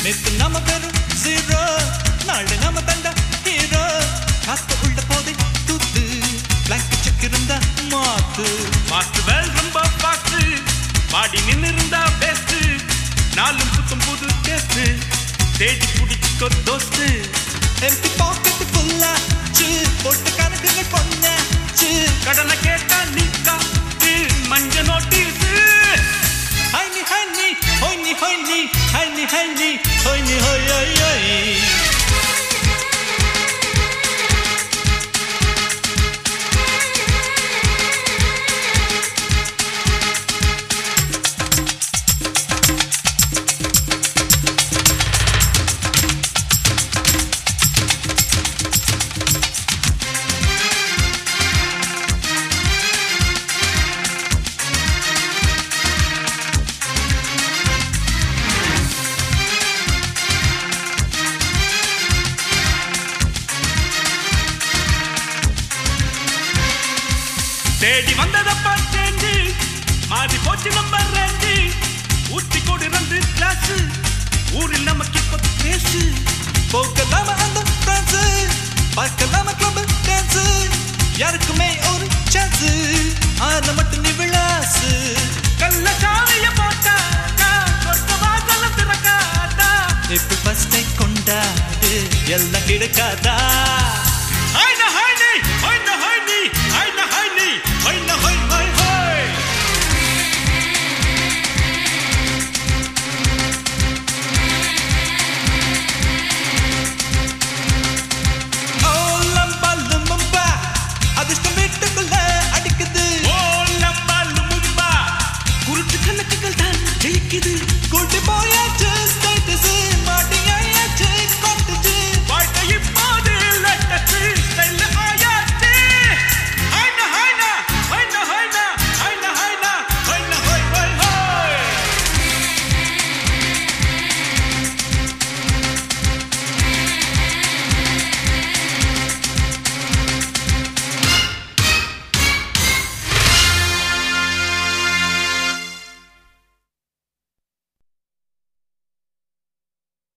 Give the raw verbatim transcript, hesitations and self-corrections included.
நேத்து நம்ம பேரும் ஜீரோ நாளை நம்ம தண்டா ஹீரோ காத்து உள்ள போதை தூத்து பிளாக் செக் இருந்தா மாத்து மாத்து வேல் ரொம்ப பாத்து பாடி நின்னு இருந்தா பெஸ்ட் நாலும் புத்தம் புது டேஸ்ட் தேடி குடிச்சுக்கோ தோஸ்து எம்பி பாக்கெட் ஃபுல்லாச்சு போட்டு கணக்குங்க கொண்டாச்சு கடனை கேட்டா நிக்கா மஞ்ச நோட்டீஸ் ஹைனி ஹைனி ஹொய்னி ஹொய்னி ஹைனி ஹைனி ஹொய்னி ஹொய் ஹொய் ஹொய் தேடி வந்ததப்பா சேஞ்சி மாறி போச்சு நம்பர் ரெண்டு ஊத்தி கொடு ரெண்டு கிளாஸ் ஊரில் நமக்கு இப்போ பேசு போகலாம அந்த பிரான்ஸ் பார்க்கலாம கிளப் டான்ஸ் யாருக்குமே ஒரு சான்ஸ் ஆன மட்டும் நீ விளாசு கல்ல சாவிய போட்டாடா சொர்க்க வாசல திறக்காதா இப்ப ஃபர்ஸ்ட் கொண்டாடு எல்லாம் கிடைக்காதா